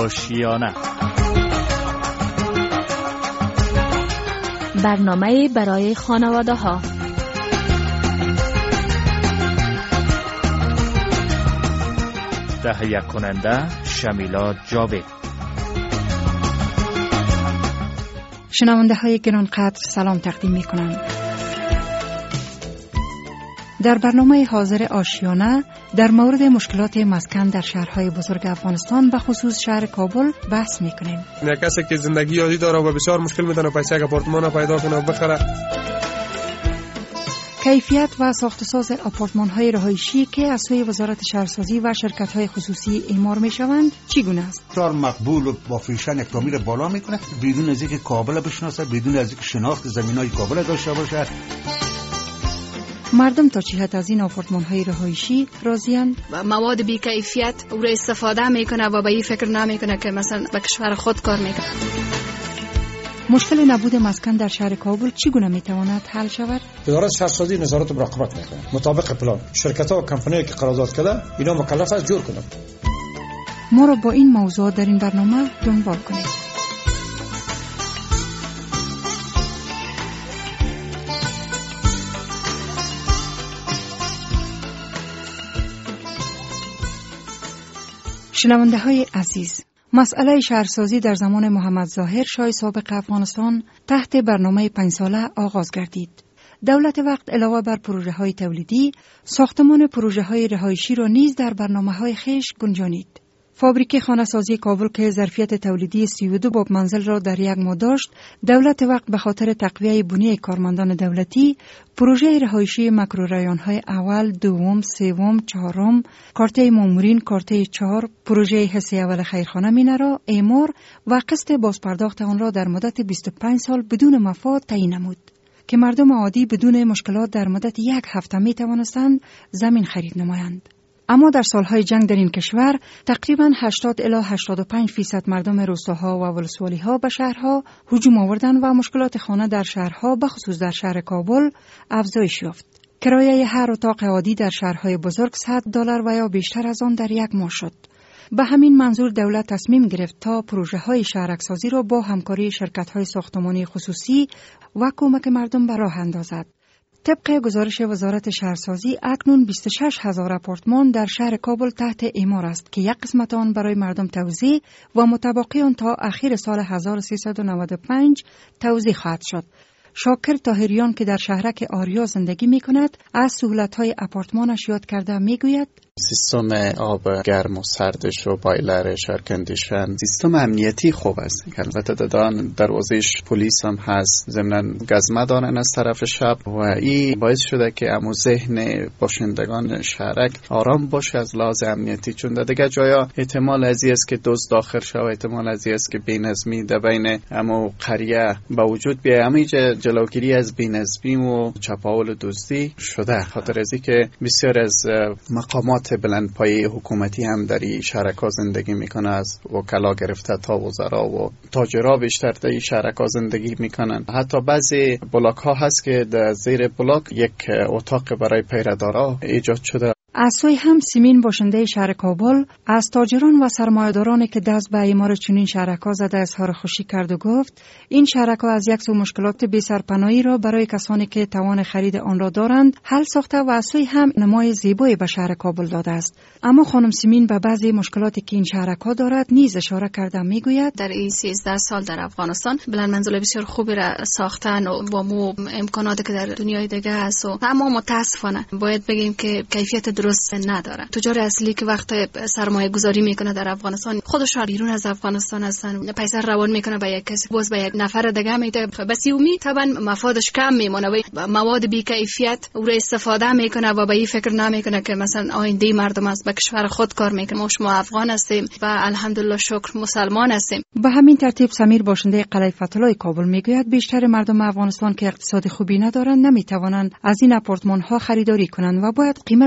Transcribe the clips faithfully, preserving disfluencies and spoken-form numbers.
آشیانه، برنامه برای خانواده ها. تهیه کننده شمیلا جاوید. شنونده های گرانقدر سلام تقدیم می کنند. در برنامه حاضر آشیانه در مورد مشکلات مسکن در شهرهای بزرگ افغانستان به خصوص شهر کابل بحث می کنیم. کسی که زندگی یادی داره و بسیار مشکل میدونه پیسه که آپارتمان پیدا کنه و بخره. کیفیت و ساخت ساز آپارتمان های رهایشی که از سوی وزارت شهرسازی و شرکت های خصوصی اعمار می شوند چگونه است؟ بسیار مقبول و با فیشن یک تعمیر بالا میکنه بدون از اینکه کابل بشناسه، بدون از اینکه شناخت زمینای کابل داشته باشه. مردم تا چه حد از این آپارتمان های رهایشی راضی‌اند؟ مواد بی کیفیت او را استفاده میکنه و به این فکر نمیکنه که مثلا به کشور خود کار میکنه. مشکل نبود مسکن در شهر کابل چگونه میتواند حل شود؟ وزارت شهرسازی نظارت و مراقبت میکنه مطابق پلان. شرکت‌ها و کمپانی‌هایی که قرارداد کرده اینا مکلف است جور کنند. ما را با این موضوع در این برنامه دنبال کنید. شنونده های عزیز، مسئله شهرسازی در زمان محمد ظاهر شاه سابق افغانستان تحت برنامه پنج ساله آغاز گردید. دولت وقت علاوه بر پروژه های تولیدی، ساختمان پروژه های رهایشی را نیز در برنامه های خویش گنجانید. فابریک خانه‌سازی کابل که ظرفیت تولیدی سی و دو باب منزل را در یک ماه داشت، دولت وقت به خاطر تقویه بنیه کارمندان دولتی، پروژه رهایشی ماکرورایون‌های اول، دوم، سوم، چهارم، کارته مامورین، کارته چهار، پروژه حصه اول خیرخانه مینه را اعمار و قسط بازپرداخت آن را در مدت بیست و پنج سال بدون مفاد تعیین نمود که مردم عادی بدون مشکلات در مدت یک هفته می توانستند زمین خرید نمایند. اما در سالهای جنگ در این کشور تقریباً هشتاد الی هشتاد و پنج فیصد مردم روستاها و ولسوالی‌ها به شهرها هجوم آوردند و مشکلات خانه در شهرها به خصوص در شهر کابل افزایش یافت. کرایه هر اتاق عادی در شهرهای بزرگ صد دلار و یا بیشتر از آن در یک ماه شد. به همین منظور دولت تصمیم گرفت تا پروژه‌های شهرک‌سازی را با همکاری شرکت‌های ساختمانی خصوصی و کمک مردم به راه اندازد. طبق گزارش وزارت شهرسازی اکنون بیست و شش هزار آپارتمان در شهر کابل تحت اعمار است که یک قسمت آن برای مردم توزیع و متبقی آن تا اخیر سال هزار و سیصد و نود و پنج توزیع خواهد شد. شاکر طاهریان که در شهرک آریا زندگی می کند از سهولت‌های آپارتمانش یاد کرده می گوید سیستم آب گرم و سردش و بایلر شارکندیشن سیستم امنیتی خوب است. البته دادان دروازش پلیس هم هست، ضمناً گزمه دارن از طرف شب و این باعث شده که امو ذهن باشندگان شهرک آرام باشه از لحاظ امنیتی، چون در دیگه جایا احتمال ازی است که دزد داخل شود، احتمال ازی است که بی‌نظمی در بین امو قریه به وجود بیاید. همین جلوگیری از بی‌نظمی و چپاول دزدی شده، خاطر ازی که بسیار از مقامات بلند پایه حکومتی هم در این شهرک‌ها زندگی میکنه، از وکلا گرفته تا وزرا و تاجرها بیشتر در این شهرک‌ها زندگی میکنن. حتی بعضی بلاک ها هست که در زیر بلاک یک اتاق برای پیردارا ایجاد شده. از سوی هم سیمین باشنده شهر کابل از تاجران و سرمایه‌دارانی که دست به اعمار چنین شهرک‌ها زده اظهار خوشی کرد و گفت این شهرک‌ها از یک سو مشکلات بی سرپناهی را برای کسانی که توان خرید آن را دارند حل ساخته و از سوی هم نمای زیبایی به شهر کابل داده است. اما خانم سیمین به بعضی مشکلاتی که این شهرک‌ها دارد نیز اشاره کرده میگوید در این سیزده سال در افغانستان بلند منزل بسیار خوبی را ساختن و با مو امکاناتی که در دنیای دیگه هست، اما متاسفانه باید بگیم که کیفیت درست نداره. تجار اصلی که وقت سرمایه گذاری میکنه در افغانستان خودش را بیرون از افغانستان هستن، پیسه روان میکنه به یک کسی، باز به یک نفر دیگه میده، بس امید طبعا مفادش کم میمونه و مواد بی کیفیت او را استفاده میکنه و به این فکر نمیکنه که مثلا آینده مردم است، به کشور خود کار میکنه. ما شما افغان هستیم و الحمدلله شکر مسلمان هستیم. به همین ترتیب سمیر باشنده قلعه فتح‌الله کابل میگوید بیشتر مردم افغانستان که اقتصاد خوبی ندارند نمیتوانند از این آپارتمان ها خریداری کنند و باید قیمت آن کاهش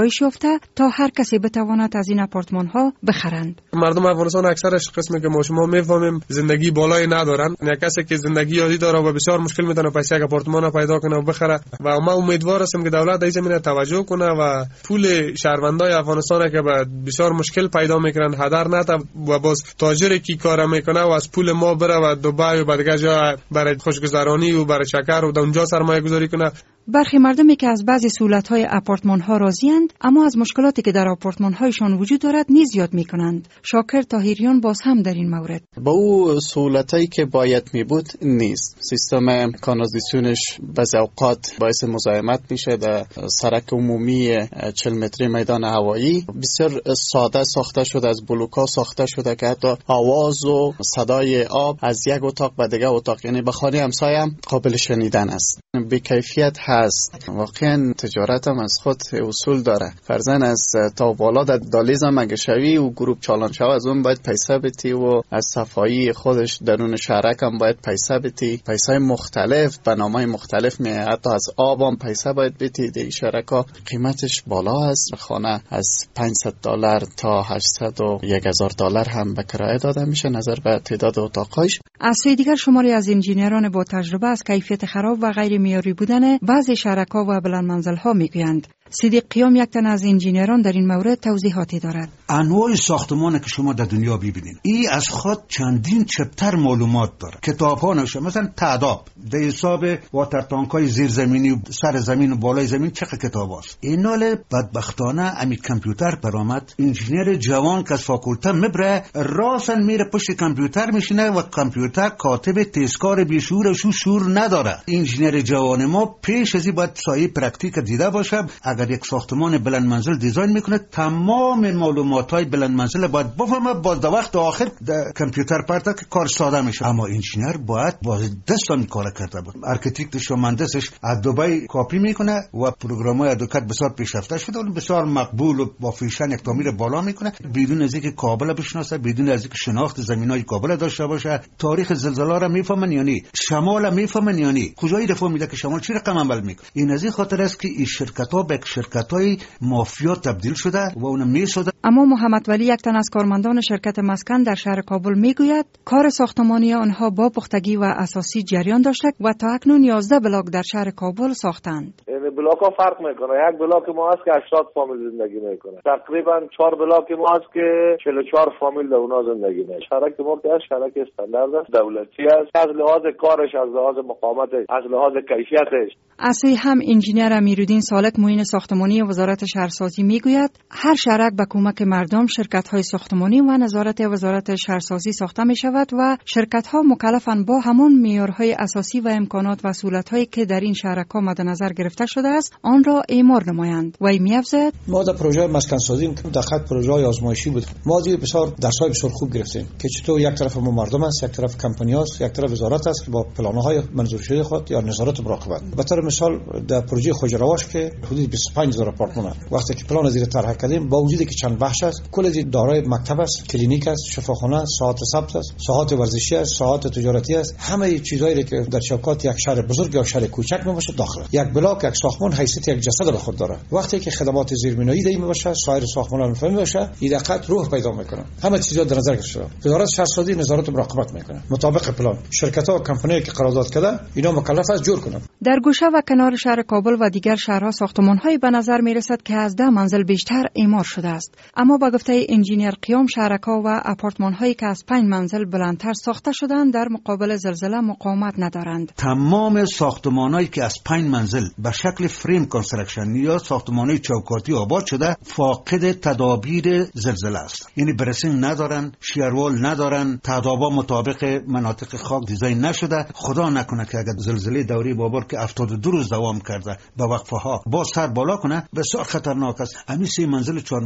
افزایش یافته تا هر کسی بتواند از این آپارتمان ها بخرند. مردم افغانستان اکثرش قسمی که ما شما میفهمیم زندگی بالایی ندارن. یک کسی که زندگی عادی داره و بسیار مشکل میتونه پیسه یک آپارتمان پیدا کنه و بخره و ما امیدوار هستیم که دولت در این زمینه توجه کنه و پول شهروندای افغانستان که بسیار مشکل پیدا میکنن هدر نده و باز تاجری که کار میکنه و از پول ما بره و دبی و بعد جا برای خوشگذرانی و برای شکر و اونجا سرمایه گذاری کنه. برخی مردمی که از بعضی سهولت‌های آپارتمان‌ها راضی‌اند اما از مشکلاتی که در آپارتمان‌هایشان وجود دارد نیز یاد می‌کنند. شاکر طاهریان باز هم در این مورد با او سهولتایی که باید می بود نیست. سیستم کانالیزاسیونش بعضی اوقات باعث مزاحمت میشه. در سرک عمومی چهل متری میدان هوایی بسیار ساده ساخته شده، از بلوک‌ها ساخته شده که حتی آواز و صدای آب از یک اتاق به دیگه اتاق، یعنی به خانه همسایه هم قابل شنیدن است. به کیفیت هست. واقعا تجارت هم از خود اصول داره. فرضاً از تا بالا در دالیز هم اگه شوی و گروپ چالان شوی از اون باید پیسه بتی و از صفایی خودش درون شهرک هم باید پیسه بتی. پیسه مختلف به نامای مختلف می حتی از آب هم پیسه باید بتی. دی شهرک ها قیمتش بالا است. خانه از پانصد دلار تا هشتصد و یک هزار دلار هم به کرایه داده میشه نظر به تعداد اتاقایش. از سوی دیگر شماری از انجینران با تجربه از کیفیت خراب و غیر معیاری بودن بعضی شهرک‌ها و بلند منزل‌ها میگویند. صدیق قیام یک تن از انجینران در این مورد توضیحاتی دارد. انواع ساختمان که شما در دنیا ببینید این از خود چندین چپتر معلومات داره. کتاب‌ها نوشته مثلا تعداد به حساب واتر تانک‌های زیرزمینی و سر زمین و بالای زمین چه کتاباست. اینال بدبختانه امی کامپیوتر برآمد. انجینر جوان که از فاکولته میبره راسن میره پشت کامپیوتر میشینه و کامپیوتر کاتب تزکار بیشور شو شور نداره. انجینر جوان ما پیش از این باید سایه پرکتیک دیده باشه. اگر یک ساختمان بلند منزل دیزاین میکنه تمام معلومات‌های بلند منزل باید بفهمه. باز در وقت آخر در کامپیوتر پرتا که کار ساده میشه. اما انجینر باید با دستم کار کرده بود. آرکیتکتش و مهندسش از دبی کپی میکنه و پروگرام‌های ادوکات بسیار پیشرفته شده و بسیار مقبول و با فیشن یک تعمیر بالا میکنه بدون از اینکه کابل بشناسه، بدون از اینکه شناخت زمینای کابل داشته باشه. تاریخ زلزله را میفهمن یعنی شمال میفهمن یعنی کجای دفعه میده که شمال چی رقم عمل میکنه. این از این خاطر است که این شرکت‌ها به شرکت‌های مافیا تبدیل شده و اون میشده. اما محمد ولی یک تن از کارمندان شرکت مسکن در شهر کابل میگوید کار ساختمانی آنها با پختگی و اساسی جریان داشته و تا اکنون یازده بلاک در شهر کابل ساختند. یعنی بلاک‌ها فرق میکنه. یک بلاک ما هست که هشتاد فامیل زندگی میکنه. تقریبا چهار بلاک ما هست که چهل و چهار فامیل در اونها زندگی میکنه. شرکت ما که شرکت استاندارد است، دولتی است. از لحاظ کارش، از لحاظ مقاومتش، از لحاظ کیفیتش. اسی هم انجینر امیرالدین سالک معین ساختمانی وزارت شهرسازی میگوید هر شهرک به کمک مردم شرکت‌های ساختمانی و نظارت وزارت شهرسازی ساخته می شود و شرکت‌ها مکلفند با همان معیارهای اساسی و امکانات و سهولت‌هایی که در این شهرک‌ها مد نظر گرفته شده است آن را اعمار نمایند. و می‌افزاید ما در پروژه مسکن سازی که در خط پروژه آزمایشی بود ما دیگه بسیار درس‌های بسیار خوب گرفتیم که چطور یک طرف ما مردم است، یک طرف کمپانی است، یک طرف وزارت است که با پلان‌های منظور شده خود یا نظارت و مراقبت. به طور مثال در پروژه خوجرواش که حدود بیست و پنج هزار آپارتمان است. وقتی که پلان زیر طرح کردیم با وجودی که چند بخش است کل از دارای مکتب است، کلینیک است، شفاخانه است، ساعت ثبت است، ساعت ورزشی است، ساعت تجارتی است، همه چیزایی که در چوکات یک شهر بزرگ یا شهر کوچک میباشه داخل یک بلاک یک ساختمان حیثیت یک جسد به خود داره. وقتی که خدمات زیربنایی دیگه میباشه سایر ساختمان‌ها مفهوم باشه این دقت روح پیدا میکنه. همه چیزا در نظر گرفته شده. وزارت شهرسازی نظارت و مراقبت میکنه مطابق پلان. شرکت‌ها و کمپانی‌ای که قرارداد کرده اینا مکلف است جور کنن. در گوشه و کنار شهر کابل و دیگر شهرها ساختمان‌هایی به نظر میرسد که از ده منزل بیشتر اعمار شده است. اما با گفته انجینر قیام شهرک‌ها و آپارتمان‌هایی که از پنج منزل بلندتر ساخته شدند در مقابل زلزله مقاومت ندارند. تمام ساختمان‌هایی که از پنج منزل به شکل فریم کانستراکشن یا ساختمان‌های چوکاتی آباد شده فاقد تدابیر زلزله است. یعنی برسینگ ندارن، شیروال ندارن، تدابیر مطابق مناطق خاک دیزاین نشده. خدا نکنه که اگر زلزله دوره بابر که هفتاد و دو روز دوام کرده با وقفه ها با سر بالا کنه بسیار خطرناک است. همین سه منزل و چهار منزل برای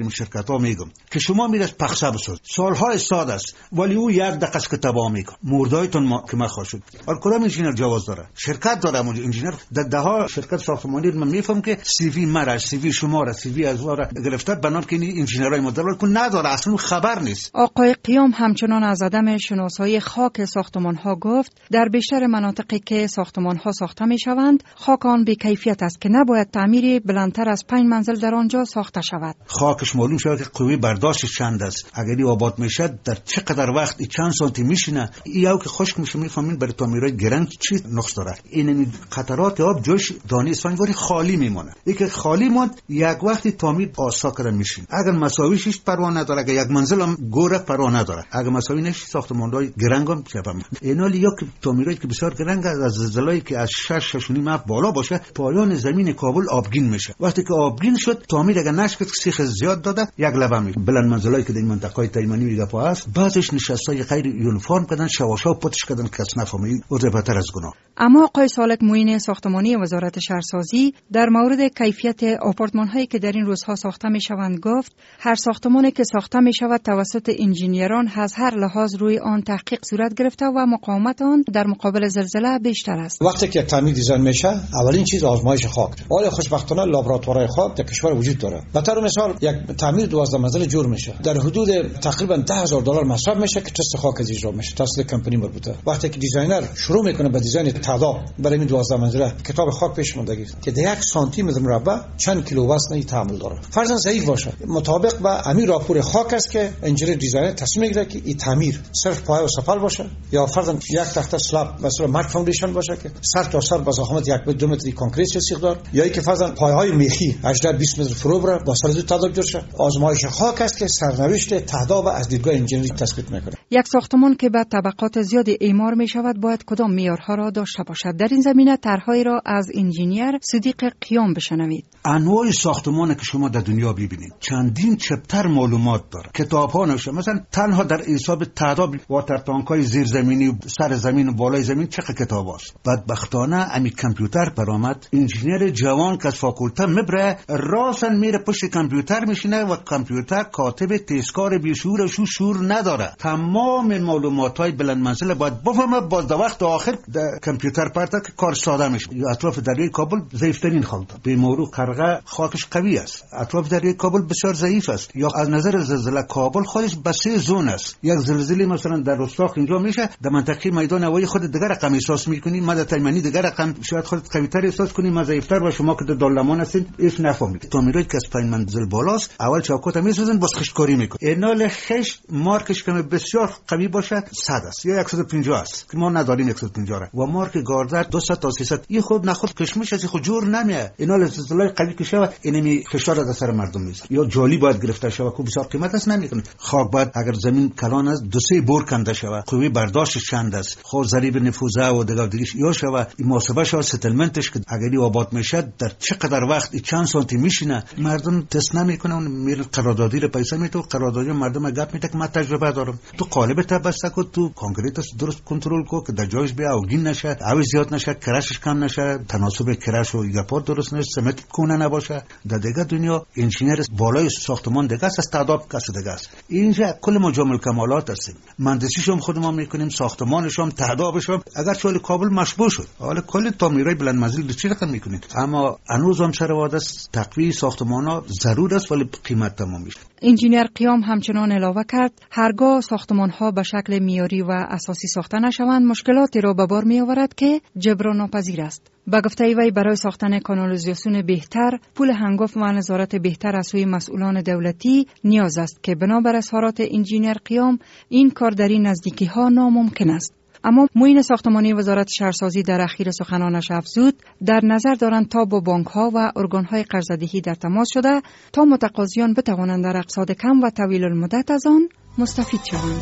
میکنم شرکت ها میگم که شما میرید پخشه بساز سالهای سال است ولی او یک دقیقه است که تباه میکنه مردایتون ما... که مخواه شد. آره کدام انجینیر جواز داره؟ شرکت داره اونجا انجینیر در ده ها شرکت ساختمانی من میفهم که سی وی مرا سی وی شما را سی وی از وارا گرفته بنام که این انجینرای مدرن کو نداره اصلا خبر نیست. آقای قیام همچنان از عدم شناسایی خاک ساختمان ها گفت در بیشتر مناطقی که ساختمان ها ساخته می شوند خاک آن بی کیفیت است که نباید تعمیر بلندتر از پنج منزل در آنجا ساخته شود. خاکش معلوم شود که قوی برداشتش چند است. اگر آباد میشه در چقدر وقت چند سانتی میشینه یا که خشک میشه میفهمین برای تعمیرات گران چی نقص داره. این قطرات آب جوش دانه اسفنجوری خالی میمونه. اینکه خالی موند یک وقتی تعمیر آسا میشین. اگر مساویش پروا نداره اگر یک منزل هم گوره پروا نداره. اگر مساوی نشه ساختمان‌های گرانگم چپم. اینا یا که تعمیرات که بسیار گرانگ از زلزله‌ای که از شش شش و نیم بالا باشه پایان زمین کابل آبگین میشه. وقتی که آبگین شد تعمیر اگر نشه سیخ زیاد داده یک لبه میشه. بلند منزلایی که در این منطقه تایمانی میگه پا است بعضش نشستای غیر یونیفرم کردن شواشا و پتش کردن کس نفهمید او بهتر از گناه. اما آقای سالک معین ساختمانی وزارت شهرسازی در مورد کیفیت آپارتمان‌هایی که در این روزها ساخته می‌شوند گفت هر ساختمانی که ساخته می‌شود توسط انجینیران از هر لحاظ روی آن تحقیق صورت گرفته و مقاومت آن در مقابل زلزله بیشتر است. وقتی که تعمیر دیزاین میشه اولین چیز آزمایش خاک. حالا خوشبختانه لابراتوارهای خاک در کشور وجود داره. به طور مثال یک تعمیر دوازده منزله جور میشه در حدود تقریبا ده هزار دلار مصرف میشه که تست خاک اجرا میشه توسط کمپانی مربوطه. وقتی که دیزاینر شروع میکنه به دیزاین تعداد برای این دوازده منزله کتاب خاک پیش ماندگی که در یک سانتی متر مربع چند کیلو وزن تحمل داره فرضاً ضعیف باشه مطابق با امیر راپور خاک است که انجینیر دیزاینر تصمیم میگیره که این تعمیر صرف پایه و سفال باشه یا فرضاً یک تخته اسلاب مثلا مارک فاندیشن باشه که سر تا سر با ضخامت یک به دو متر کانکریت سیخ دار یا اینکه فرضاً پایه های میخی هجده بیست متر فرو بره با سر تعداد جور شه. آزمایش خاک است که سرنوشت تعداد از دیدگاه انجینری تثبیت میکنه. یک ساختمان که به طبقات زیادی اعمار می شود باید کدام معیارها را داشته باشد؟ در این زمینه طرحهایی را از انجینیر صدیق قیام بشنوید. انواع ساختمان که شما در دنیا ببینید چندین چپتر معلومات داره. کتاب‌ها نوشته مثلا تنها در حساب تعداد واتر تانک‌های زیرزمینی سر زمین و بالای زمین چقدر کتاب است. بدبختانه امی کامپیوتر برآمد انجینیر جوان که از فاکولته میبره راسن میره پشت کامپیوتر میشینه و کامپیوتر کاتب تیزکار بیشور شو شور نداره. تمام معلومات‌های بلند منزل باید بفهمه باز در وقت آخر در کامپیوتر پرت که کار ساده میشه. اطراف دریای کابل ضعیف‌ترین خاک به مرور قرغه خاکش قوی است. اطراف دریای کابل بسیار ضعیف است. یا از نظر زلزله کابل خودش به سه زون است. یک زلزله مثلا در رستاق اینجا میشه در منطقه میدان هوایی خود دیگر رقم احساس میکنی ما در تایمانی دیگر رقم شاید خودت قوی‌تر احساس کنی ما ضعیف‌تر و شما که در دالمان هستید هیچ نفهمید. تعمیرات که از پایین منزل بالاست اول چاکوت میسازن باز خشتکاری میکنه. اینال خشت مارکش که بسیار قوی باشه صد است یا صد و پنجاه است که ما نداریم صد و پنجاه و مارک گاردر دویست تا سیصد این خود نخود کشمش از خود جور نمیه. اینا زلزله قوی که شوه اینمی فشار در سر مردم میذاره یا جالی باید گرفته شوه که بسیار قیمت است نمیکنه. خاک باید اگر زمین کلان است دو سه بور کنده شوه قوی برداشتش چند است خود ضریب نفوذه و دیگر دیگه یا شوه این محاسبه شوه ستلمنتش که اگری آباد میشه در چقدر وقت چند سانتی میشینه مردم تست نمیکنه اون میره قراردادی رو پیسه میده قراردادی مردم گپ میده که من تجربه دارم تو قالب تبسته کو تو کانکریت درست کنترل کو که در جایش بیا اوگین نشه او زیاد نشه کراشش کم نشه تناسب کرش و گپا درست نشه سمت کنه نباشه. در دیگه دنیا انجینیر بالای ساختمان دیگه است از تعداد کس دیگه است. اینجا کل مجمل کمالات هستیم مهندسیش هم خودمون میکنیم ساختمانش هم تعدادش هم اگر چول کابل مشبوه شد حالا کل تعمیرای بلند منزل چی رقم میکنید اما هنوز هم شرواده است تقویت ساختمان‌ها ضرور است ولی قیمت تمام میشه. انجینیر قیام همچنان علاوه کرد هرگاه ساختمان‌ها به شکل معیاری و اساسی ساخته نشوند مشکلاتی را به بار می‌آورد که جبران ناپذیر است. با گفته وی برای ساختن کانالیزاسیون بهتر پول هنگفت و نظارت بهتر از سوی مسئولان دولتی نیاز است که بنابر اظهارات انجینیر قیام این کار در این نزدیکی‌ها ناممکن است. اما معین ساختمانی وزارت شهرسازی در اخیر سخنانش افزود در نظر دارند تا با بانک‌ها و ارگان‌های قرض‌دهی در تماس شده تا متقاضیان بتوانند در اقساط کم و طویل المدت از آن مستفید شوند.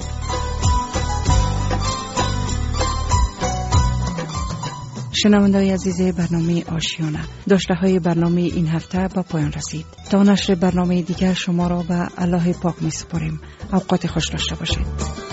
شنونده‌های عزیز برنامه آشیانه داشته‌های برنامه این هفته با پایان رسید. تا نشر برنامه دیگر شما را به الله پاک می‌سپاریم. اوقات خوش داشته باشید.